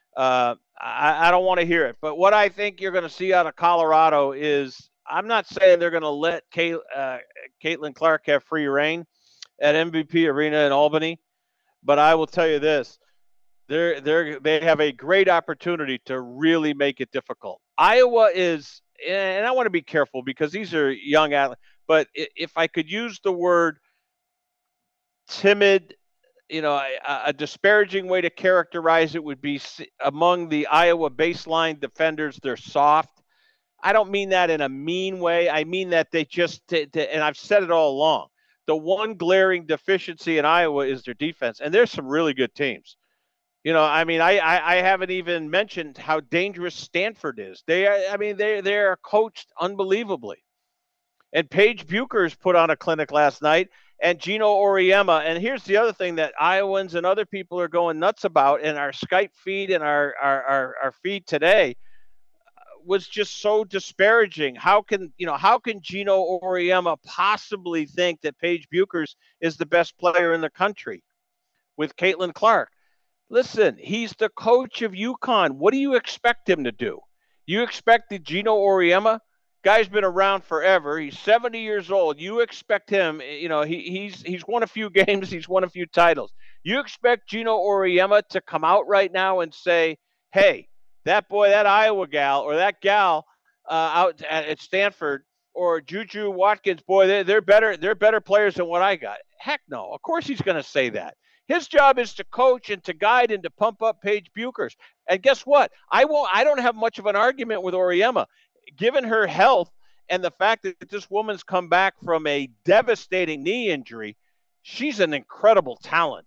I don't want to hear it. But what I think you're going to see out of Colorado is I'm not saying they're going to let Caitlin Clark have free reign at MVP Arena in Albany, but I will tell you this. They have a great opportunity to really make it difficult. Iowa is, and I want to be careful because these are young athletes, but if I could use the word timid, a disparaging way to characterize it would be among the Iowa baseline defenders, they're soft. I don't mean that in a mean way. I mean that they just, and I've said it all along, the one glaring deficiency in Iowa is their defense, and there's some really good teams. I haven't even mentioned how dangerous Stanford is. They are coached unbelievably. And Paige Buchers put on a clinic last night, and Gino Auriemma. And here's the other thing that Iowans and other people are going nuts about in our Skype feed and our feed today was just so disparaging. How can Gino Auriemma possibly think that Paige Buchers is the best player in the country with Caitlin Clark? Listen, he's the coach of UConn. What do you expect him to do? You expect the Gino Auriemma? Guy's been around forever. He's 70 years old. You expect him, he's won a few games. He's won a few titles. You expect Gino Auriemma to come out right now and say, hey, that Iowa gal or that gal out at Stanford or Juju Watkins, boy, they're better players than what I got. Heck no. Of course he's going to say that. His job is to coach and to guide and to pump up Paige Buchers. And guess what? I don't have much of an argument with Auriemma. Given her health and the fact that this woman's come back from a devastating knee injury, she's an incredible talent.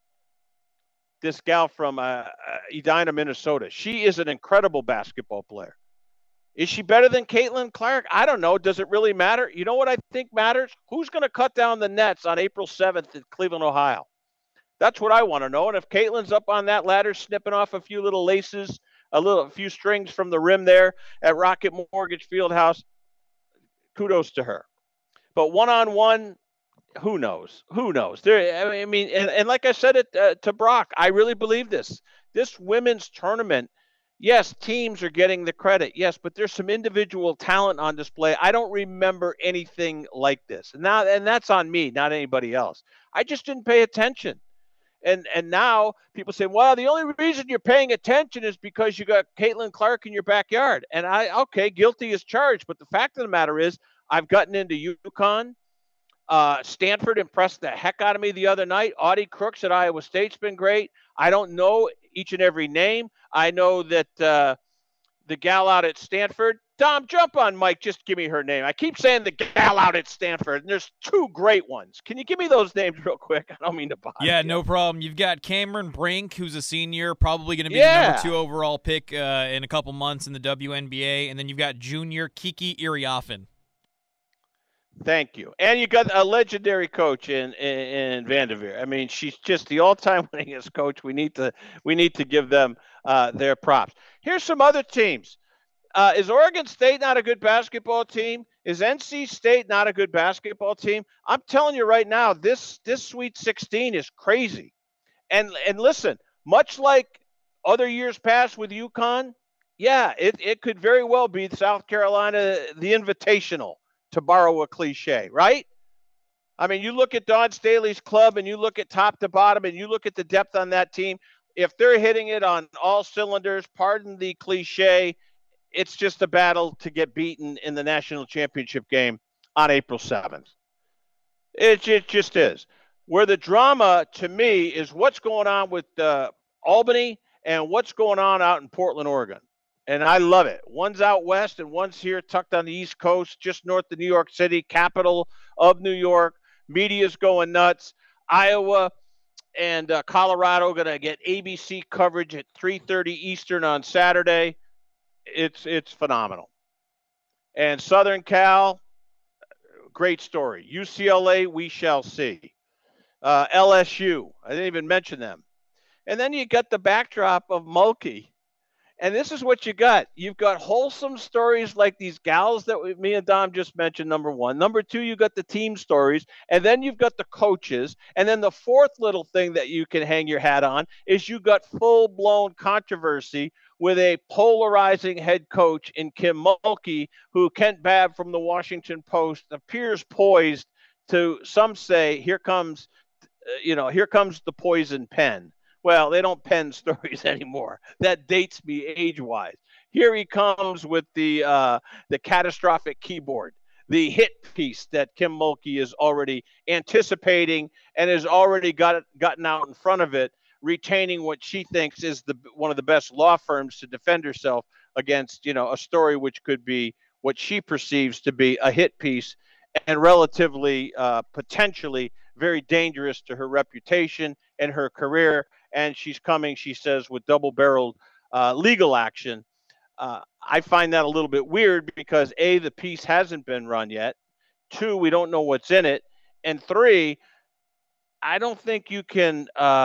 This gal from Edina, Minnesota. She is an incredible basketball player. Is she better than Caitlin Clark? I don't know. Does it really matter? You know what I think matters? Who's going to cut down the nets on April 7th in Cleveland, Ohio? That's what I want to know. And if Caitlin's up on that ladder, snipping off a few little laces, a few strings from the rim there at Rocket Mortgage Fieldhouse, kudos to her. But one-on-one, who knows? Who knows? I mean, and like I said it to Brock, I really believe this. This women's tournament, yes, teams are getting the credit. Yes, but there's some individual talent on display. I don't remember anything like this. And that's on me, not anybody else. I just didn't pay attention. And now people say, well, the only reason you're paying attention is because you got Caitlin Clark in your backyard. And okay, guilty as charged. But the fact of the matter is I've gotten into UConn. Stanford impressed the heck out of me the other night. Audie Crooks at Iowa State's been great. I don't know each and every name. I know that the gal out at Stanford, Dom, jump on Mike. Just give me her name. I keep saying the gal out at Stanford, and there's two great ones. Can you give me those names real quick? I don't mean to bother you. No problem. You've got Cameron Brink, who's a senior, probably going to be the number 2 overall pick in a couple months in the WNBA. And then you've got junior Kiki Iriafen. Thank you. And you got a legendary coach in Vanderveer. I mean, she's just the all-time winningest coach. We need to give them their props. Here's some other teams. Is Oregon State not a good basketball team? Is NC State not a good basketball team? I'm telling you right now, this Sweet 16 is crazy. And listen, much like other years past with UConn, yeah, it could very well be South Carolina, the Invitational, to borrow a cliche, right? I mean, you look at Dawn Staley's club and you look at top to bottom and you look at the depth on that team. If they're hitting it on all cylinders, pardon the cliche, it's just a battle to get beaten in the national championship game on April 7th. It just is. Where the drama, to me, is what's going on with Albany and what's going on out in Portland, Oregon. And I love it. One's out west and one's here tucked on the East Coast, just north of New York City, capital of New York. Media's going nuts. Iowa and Colorado going to get ABC coverage at 3:30 Eastern on Saturday. It's phenomenal. And Southern Cal, great story. UCLA, we shall see. LSU, I didn't even mention them. And then you got the backdrop of Mulkey. And this is what you got. You've got wholesome stories like these gals that me and Dom just mentioned, number one. Number two, you got the team stories. And then you've got the coaches. And then the fourth little thing that you can hang your hat on is you got full-blown controversy with a polarizing head coach in Kim Mulkey, who Kent Babb from the Washington Post appears poised to, some say, here comes the poison pen. Well, they don't pen stories anymore. That dates me age-wise. Here he comes with the catastrophic keyboard, the hit piece that Kim Mulkey is already anticipating and has already gotten out in front of it, retaining what she thinks is one of the best law firms to defend herself against, a story which could be what she perceives to be a hit piece and relatively potentially very dangerous to her reputation and her career. And she's coming, she says, with double-barreled legal action. I find that a little bit weird because, A, the piece hasn't been run yet. 2, we don't know what's in it. And 3, I don't think you can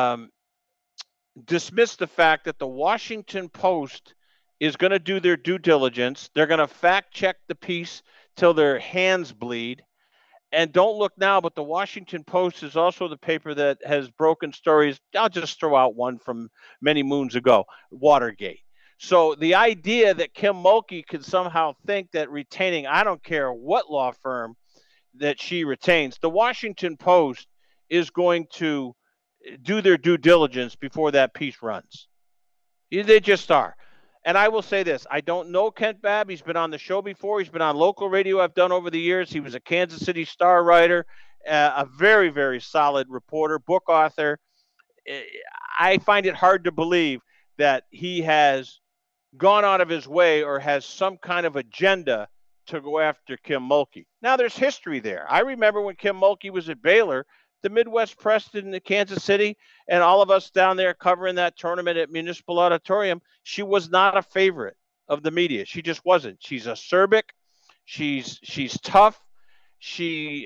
dismiss the fact that the Washington Post is going to do their due diligence. They're going to fact-check the piece till their hands bleed. And don't look now, but the Washington Post is also the paper that has broken stories. I'll just throw out one from many moons ago, Watergate. So the idea that Kim Mulkey could somehow think that retaining, I don't care what law firm that she retains, the Washington Post is going to do their due diligence before that piece runs. They just are. And I will say this, I don't know Kent Babb. He's been on the show before. He's been on local radio I've done over the years. He was a Kansas City Star writer, a very, very solid reporter, book author. I find it hard to believe that he has gone out of his way or has some kind of agenda to go after Kim Mulkey. Now, there's history there. I remember when Kim Mulkey was at Baylor, the Midwest Press in Kansas City, and all of us down there covering that tournament at Municipal Auditorium, she was not a favorite of the media. She just wasn't. She's acerbic. She's tough. She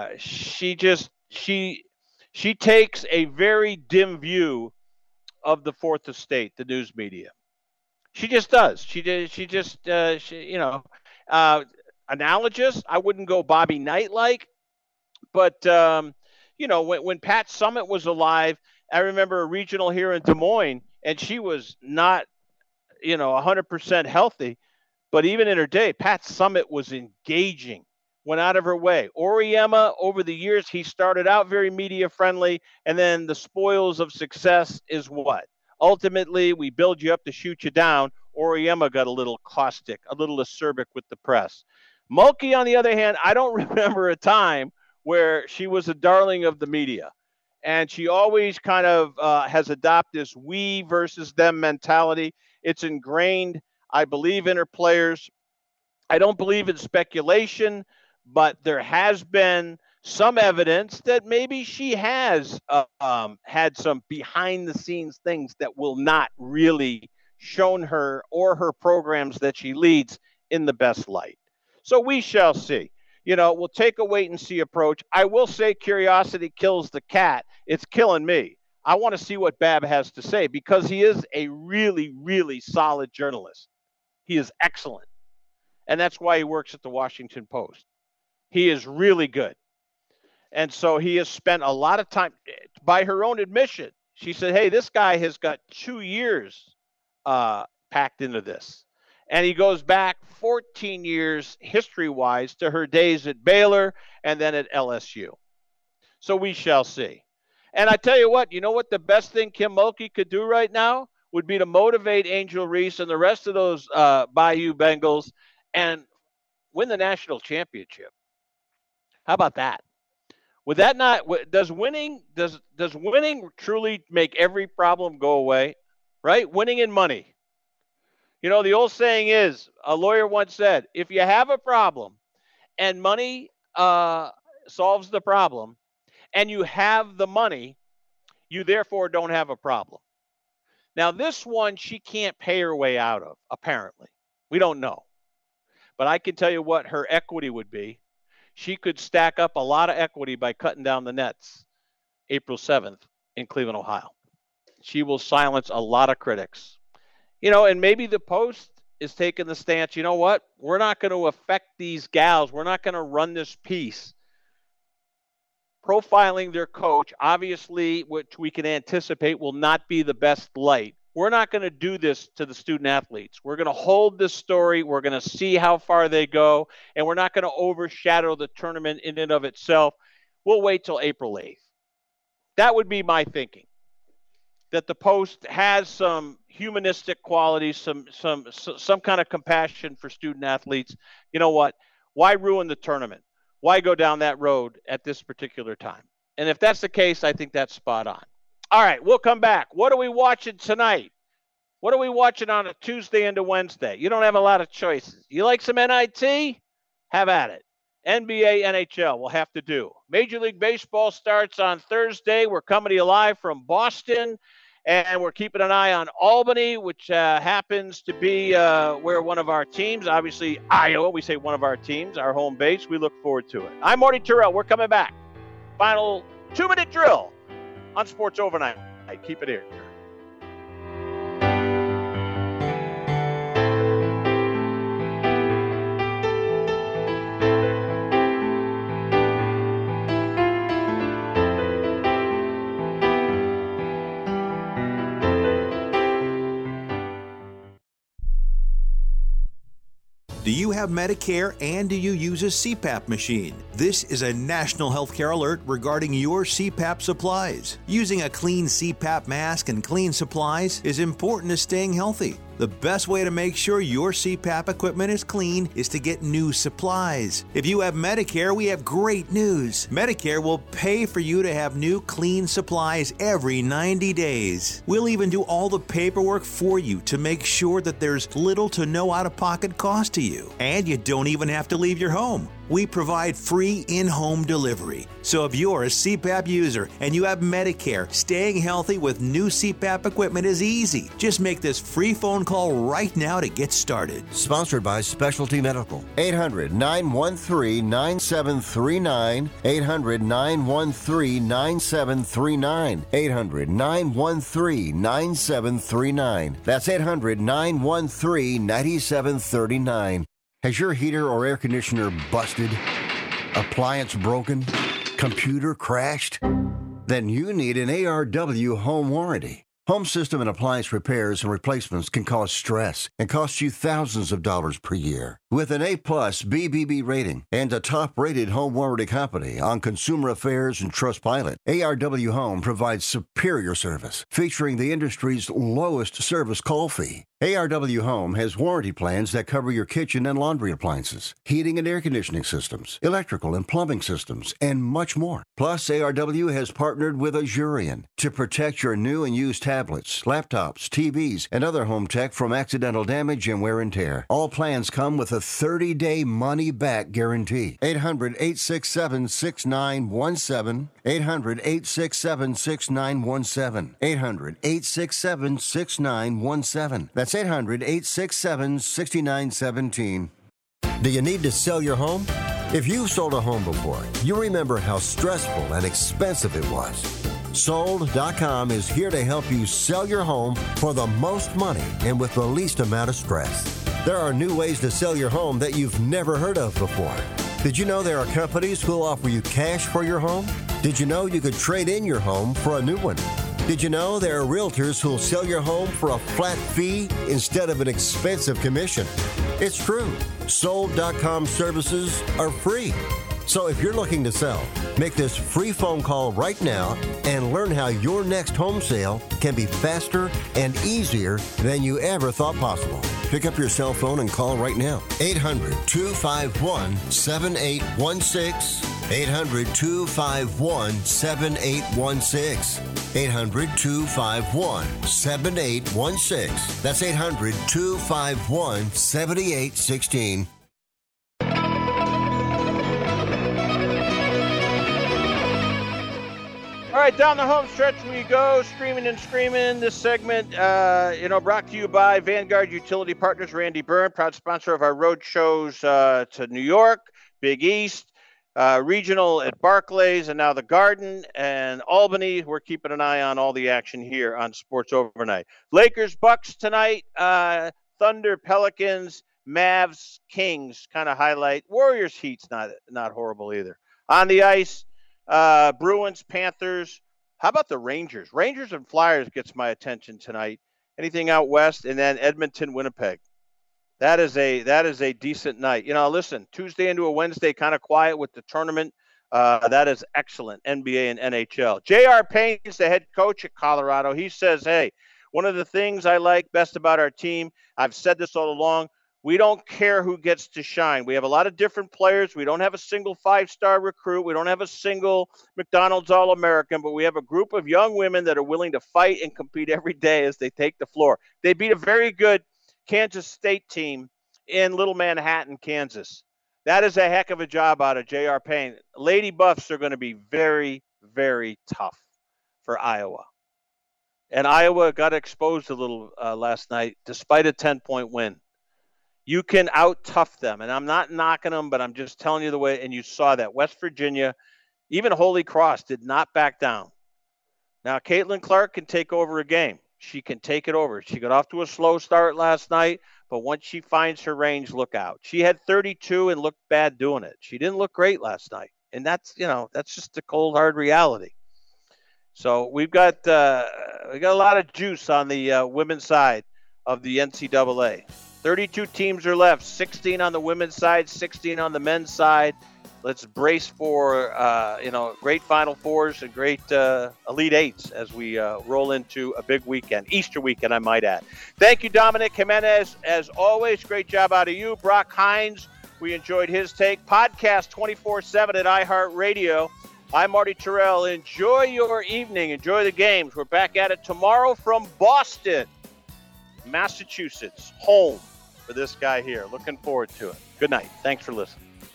takes a very dim view of the Fourth Estate, the news media. She just does. Analogous. I wouldn't go Bobby Knight-like, but when Pat Summitt was alive, I remember a regional here in Des Moines, and she was not, 100% healthy. But even in her day, Pat Summitt was engaging, went out of her way. Auriemma, over the years, he started out very media friendly, and then the spoils of success is what? Ultimately, we build you up to shoot you down. Auriemma got a little caustic, a little acerbic with the press. Mulkey, on the other hand, I don't remember a time where she was a darling of the media. And she always kind of has adopted this we versus them mentality. It's ingrained, I believe, in her players. I don't believe in speculation, but there has been some evidence that maybe she has had some behind-the-scenes things that will not really shown her or her programs that she leads in the best light. So we shall see. We'll take a wait-and-see approach. I will say curiosity kills the cat. It's killing me. I want to see what Babb has to say because he is a really, really solid journalist. He is excellent. And that's why he works at the Washington Post. He is really good. And so he has spent a lot of time, by her own admission. She said, hey, this guy has got 2 years packed into this. And he goes back 14 years history-wise to her days at Baylor and then at LSU. So we shall see. And I tell you what the best thing Kim Mulkey could do right now would be to motivate Angel Reese and the rest of those Bayou Bengals and win the national championship. How about that? Would that not – does winning truly make every problem go away, right? Winning in money. The old saying is, a lawyer once said, if you have a problem and money solves the problem and you have the money, you therefore don't have a problem. Now, this one she can't pay her way out of, apparently. We don't know. But I can tell you what her equity would be. She could stack up a lot of equity by cutting down the nets April 7th in Cleveland, Ohio. She will silence a lot of critics. And maybe the Post is taking the stance, you know what? We're not going to affect these gals. We're not going to run this piece. Profiling their coach, obviously, which we can anticipate will not be the best light. We're not going to do this to the student athletes. We're going to hold this story. We're going to see how far they go, and we're not going to overshadow the tournament in and of itself. We'll wait till April 8th. That would be my thinking, that the Post has some humanistic qualities, some kind of compassion for student athletes. You know what? Why ruin the tournament? Why go down that road at this particular time? And if that's the case, I think that's spot on. All right, we'll come back. What are we watching tonight? What are we watching on a Tuesday into Wednesday? You don't have a lot of choices. You like some NIT? Have at it. NBA, NHL, we'll have to do. Major League Baseball starts on Thursday. We're coming to you live from Boston, and we're keeping an eye on Albany, which happens to be where one of our teams, obviously Iowa, we say one of our teams, our home base. We look forward to it. I'm Marty Terrell. We're coming back. Final 2-minute drill on Sports Overnight. Keep it here. Do you have Medicare and do you use a CPAP machine? This is a national healthcare alert regarding your CPAP supplies. Using a clean CPAP mask and clean supplies is important to staying healthy. The best way to make sure your CPAP equipment is clean is to get new supplies. If you have Medicare, we have great news. Medicare will pay for you to have new clean supplies every 90 days. We'll even do all the paperwork for you to make sure that there's little to no out-of-pocket cost to you. And you don't even have to leave your home. We provide free in-home delivery. So if you're a CPAP user and you have Medicare, staying healthy with new CPAP equipment is easy. Just make this free phone call right now to get started. Sponsored by Specialty Medical. 800-913-9739. 800-913-9739. 800-913-9739. That's 800-913-9739. Has your heater or air conditioner busted? Appliance broken? Computer crashed? Then you need an ARW home warranty. Home system and appliance repairs and replacements can cause stress and cost you thousands of dollars per year. With an A-plus BBB rating and a top-rated home warranty company on Consumer Affairs and Trustpilot, ARW Home provides superior service, featuring the industry's lowest service call fee. ARW Home has warranty plans that cover your kitchen and laundry appliances, heating and air conditioning systems, electrical and plumbing systems, and much more. Plus, ARW has partnered with Azurion to protect your new and used tablets, laptops, TVs, and other home tech from accidental damage and wear and tear. All plans come with a 30-day money-back guarantee. 800-867-6917. 800-867-6917. 800-867-6917. That's 800-867-6917. Do you need to sell your home? If you've sold a home before, you remember how stressful and expensive it was. Sold.com is here to help you sell your home for the most money and with the least amount of stress. There are new ways to sell your home that you've never heard of before. Did you know there are companies who'll offer you cash for your home? Did you know you could trade in your home for a new one? Did you know there are realtors who'll sell your home for a flat fee instead of an expensive commission? It's true. Sold.com services are free. So if you're looking to sell, make this free phone call right now and learn how your next home sale can be faster and easier than you ever thought possible. Pick up your cell phone and call right now. 800-251-7816. 800-251-7816. 800-251-7816. That's 800-251-7816. All right, down the home stretch we go, streaming and screaming. This segment, brought to you by Vanguard Utility Partners. Randy Byrne, proud sponsor of our road shows to New York, Big East, regional at Barclays, and now the Garden and Albany. We're keeping an eye on all the action here on Sports Overnight. Lakers, Bucks tonight. Thunder, Pelicans, Mavs, Kings. Kind of highlight. Warriors, Heat's not horrible either. On the ice. Bruins, Panthers. How about the Rangers? Rangers and Flyers gets my attention tonight. Anything out west, and then Edmonton, Winnipeg. That is a decent night. Listen, Tuesday into a Wednesday, kind of quiet with the tournament. That is excellent. NBA and NHL. J.R. Payne's the head coach at Colorado. He says, hey, one of the things I like best about our team, I've said this all along, we don't care who gets to shine. We have a lot of different players. We don't have a single 5-star recruit. We don't have a single McDonald's All-American, but we have a group of young women that are willing to fight and compete every day as they take the floor. They beat a very good Kansas State team in Little Manhattan, Kansas. That is a heck of a job out of J.R. Payne. Lady Buffs are going to be very, very tough for Iowa. And Iowa got exposed a little last night despite a 10-point win. You can out-tough them, and I'm not knocking them, but I'm just telling you the way, and you saw that. West Virginia, even Holy Cross, did not back down. Now, Caitlin Clark can take over a game. She can take it over. She got off to a slow start last night, but once she finds her range, look out. She had 32 and looked bad doing it. She didn't look great last night, and that's just the cold, hard reality. So we've got a lot of juice on the women's side of the NCAA. 32 teams are left, 16 on the women's side, 16 on the men's side. let's brace for great Final Fours and great Elite Eights as we roll into a big weekend, Easter weekend, I might add. Thank you, Dominic Jimenez. As always, great job out of you. Brock Hines, we enjoyed his take. Podcast 24/7 at iHeartRadio. I'm Marty Terrell. Enjoy your evening. Enjoy the games. We're back at it tomorrow from Boston, Massachusetts, home for this guy here. Looking forward to it. Good night. Thanks for listening.